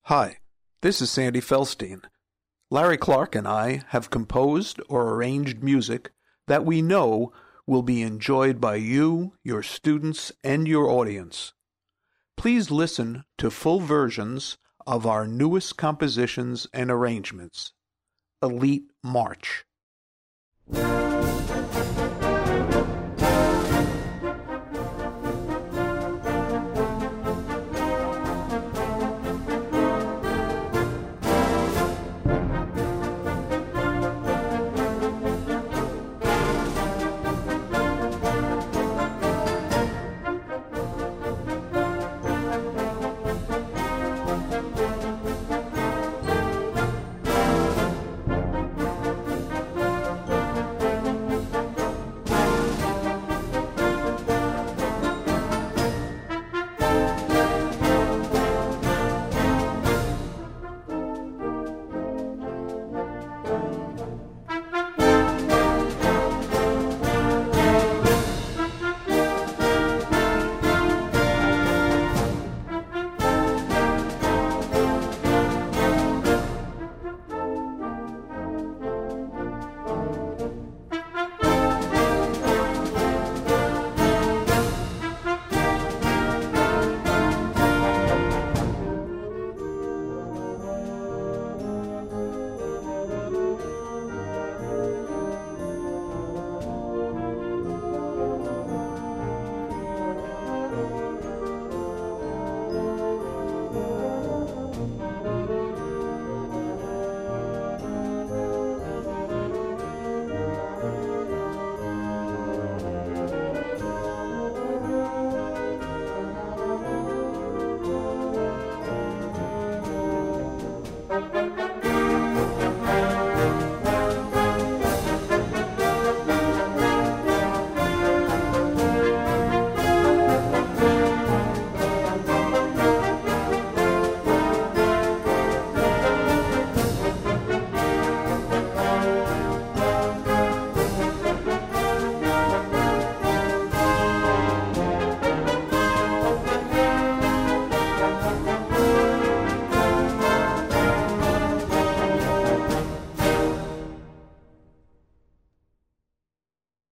Hi, this is Sandy Felstein. Larry Clark and I have composed or arranged music that we know will be enjoyed by you, your students, and your audience. Please listen to full versions of our newest compositions and arrangements. Elite March.